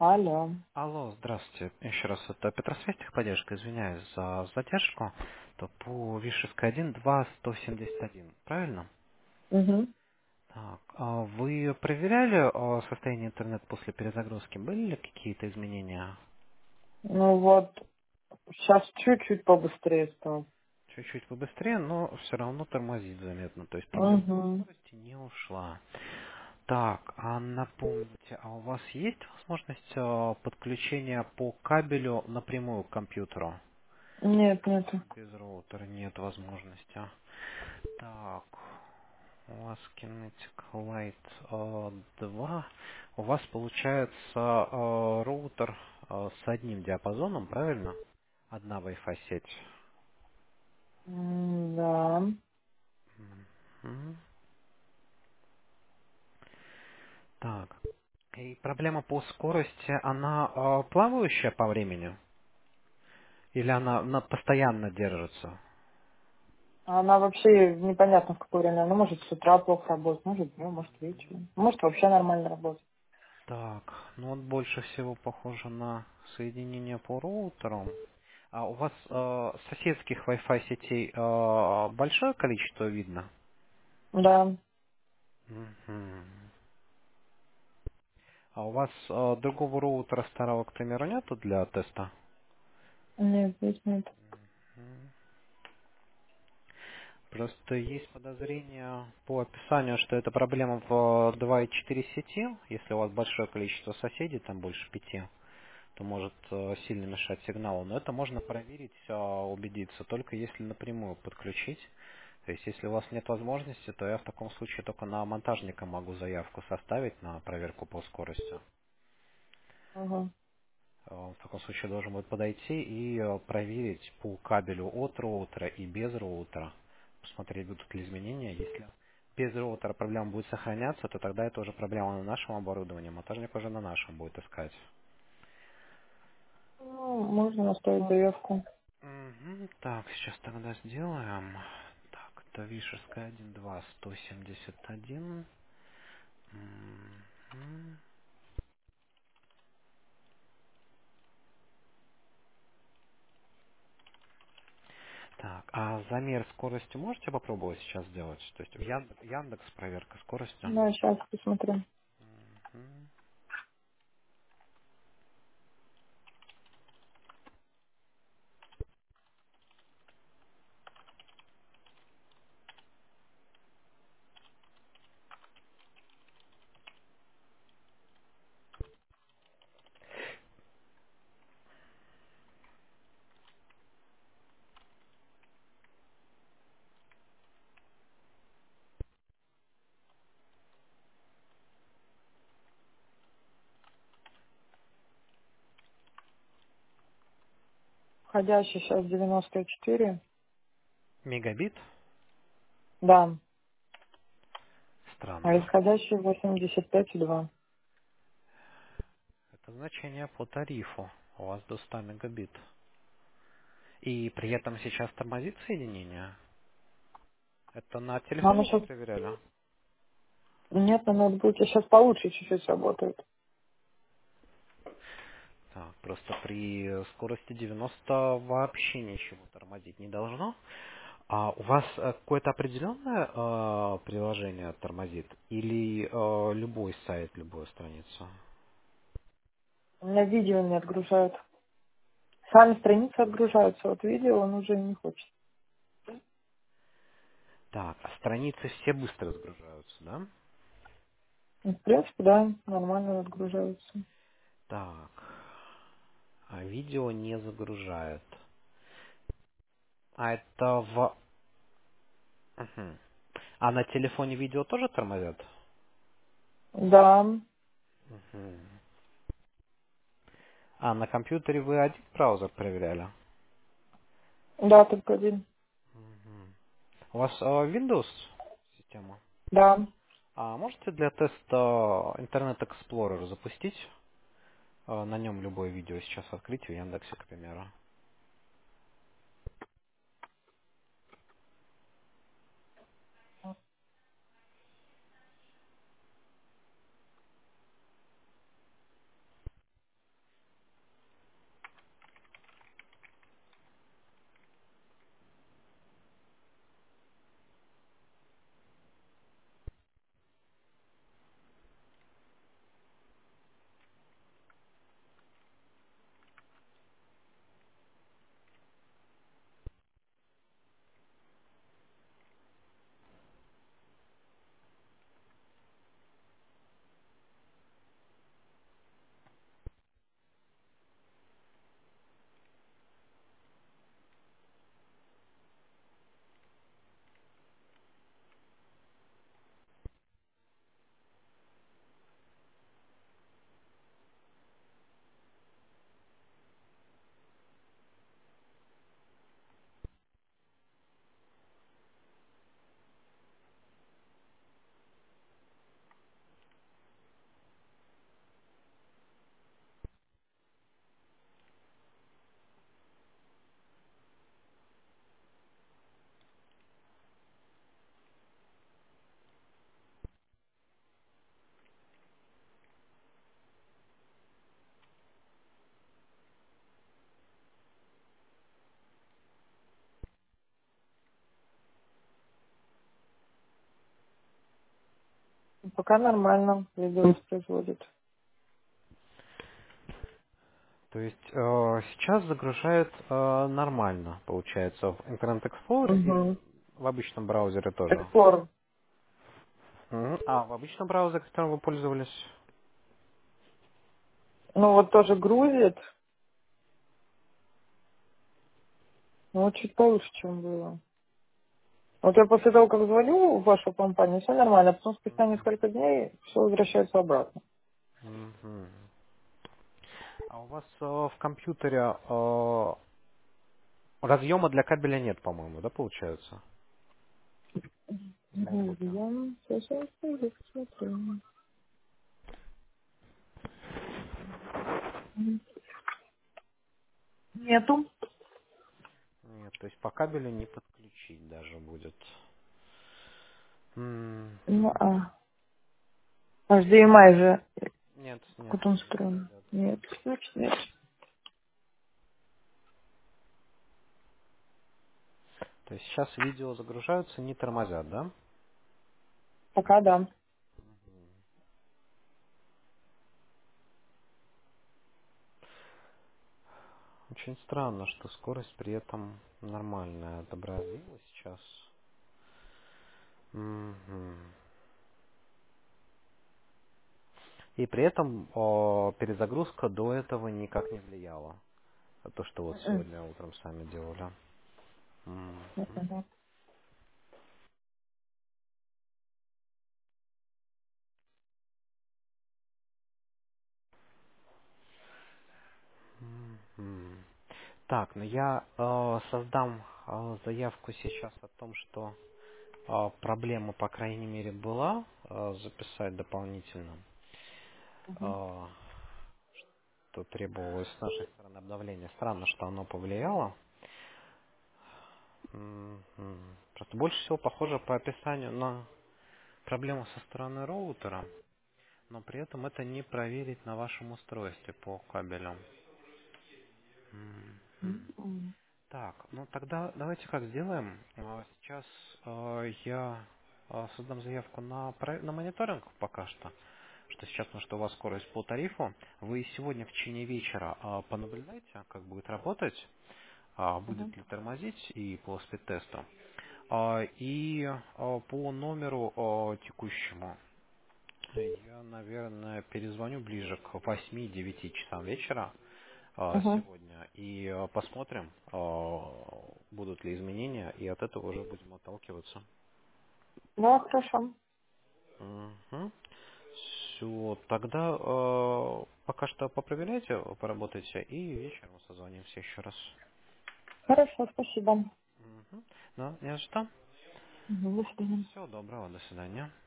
Алло. Алло, здравствуйте. Еще раз, это Петросвязь техподдержка, извиняюсь за задержку. То по Вишевской 1.2.171, правильно? Угу. Так, а вы проверяли состояние интернета после перезагрузки? Были ли какие-то изменения? Ну вот, сейчас чуть-чуть побыстрее стал. Чуть-чуть побыстрее, но все равно тормозит заметно. То есть проблема по Угу. скорости не ушла. Так, а напомните, а у вас есть возможность подключения по кабелю напрямую к компьютеру? Нет, нету. Без роутера нет возможности. Так, у вас Kinetic Light 2. У вас получается роутер с одним диапазоном, правильно? Одна Wi-Fi сеть. Да. Мгм. Так. И проблема по скорости, она плавающая по времени? Или она постоянно держится? Она вообще непонятно в какое время. Она может с утра плохо работать, может днем, может вечером. Может вообще нормально работать. Так, ну вот больше всего похоже на соединение по роутеру. А у вас соседских Wi-Fi сетей большое количество видно? Да. Мгм. А у вас другого роутера старого, к примеру, нету для теста? Нет, здесь нет. Мгм. Просто есть подозрение по описанию, что это проблема в 2.4 сети. Если у вас большое количество соседей, там больше 5, то может сильно мешать сигналу. Но это можно проверить, убедиться, только если напрямую подключить. То есть, если у вас нет возможности, то я в таком случае только на монтажника могу заявку составить на проверку по скорости. Ага. В таком случае должен будет подойти и проверить по кабелю от роутера и без роутера. Посмотреть, будут ли изменения. Если без роутера проблема будет сохраняться, то тогда это уже проблема на нашем оборудовании. Монтажник уже на нашем будет искать. Ну, можно оставить заявку. Мгм. Так, сейчас тогда сделаем. Так, это Вишерская 1.2.171. Мгм. Так, а замер скорости можете попробовать сейчас сделать? То есть в Яндекс проверка скорости. Да, сейчас посмотрю. Мгм. Входящий сейчас 94. Мегабит? Да. А Странно. исходящий 85,2. Это значение по тарифу. У вас до 100 мегабит. И при этом сейчас тормозит соединение? Это на Но она телефоне вы сейчас... проверяли? Нет, на ноутбуке сейчас получше чуть-чуть работает. Так, просто при скорости 90 вообще ничего тормозить не должно. А у вас какое-то определенное приложение тормозит? Или любой сайт, любую страницу? У меня видео не отгружают. Сами страницы отгружаются, вот видео он уже не хочет. Так, а страницы все быстро загружаются, да? Ну, в принципе, да, нормально отгружаются. Так, а видео не загружает. А это в... Мгм. А на телефоне видео тоже тормозят? Да, Мгм. А на компьютере вы один браузер проверяли? да, только один. Мгм. У вас Windows система? Да. А можете для теста Internet Explorer запустить? На нем любое видео сейчас открыть в Яндексе, к примеру. Пока нормально видео воспроизводит. То есть сейчас загружает нормально, получается, в Internet Explorer или Угу. в обычном браузере тоже? Эксплор. Мгм. А в обычном браузере, которым вы пользовались? Ну вот тоже грузит, но вот чуть получше, чем было. Вот я после того, как звоню в вашу компанию, все нормально, а потом спустя несколько дней все возвращается обратно. Мгм. А у вас в компьютере разъема для кабеля нет, по-моему, да, получается? Из ноутбука. Я сейчас посмотрю. Нету. Нет, то есть по кабелю не подключить даже будет. М, Ну, мгм. HDMI же, Нет, нет, как он не устроен? подойдет. Нет, значит нет. То есть сейчас видео загружаются, не тормозят, да? Пока да. Очень странно, что скорость при этом нормальная отобразилась сейчас. Мгм. И при этом перезагрузка до этого никак не влияла. То, что вот Мгм. сегодня утром сами делали. Мгм. Мгм. Мгм. Так, ну я создам заявку сейчас о том, что проблема, по крайней мере, была, записать дополнительно, Мгм. э, что требовалось с нашей стороны обновления. Странно, что оно повлияло. Мгм. Просто больше всего похоже по описанию на проблему со стороны роутера, но при этом это не проверить на вашем устройстве по кабелю. Мгм. Мгм. Так, ну тогда давайте как сделаем. Сейчас я создам заявку на мониторинг пока что сейчас, потому что у вас скорость по тарифу. Вы сегодня в течение вечера понаблюдайте, как будет работать, будет Мгм. ли тормозить и по спид-тесту. И по номеру текущему я, наверное, перезвоню ближе к 8-9 часам вечера Мгм. сегодня и посмотрим, будут ли изменения, и от этого уже будем отталкиваться. Да, хорошо. Все, тогда пока что попроверяйте, поработайте, и вечером созвонимся еще раз. Хорошо, спасибо. Ну, не за что. Мгм. До свидания. Всего доброго, до свидания.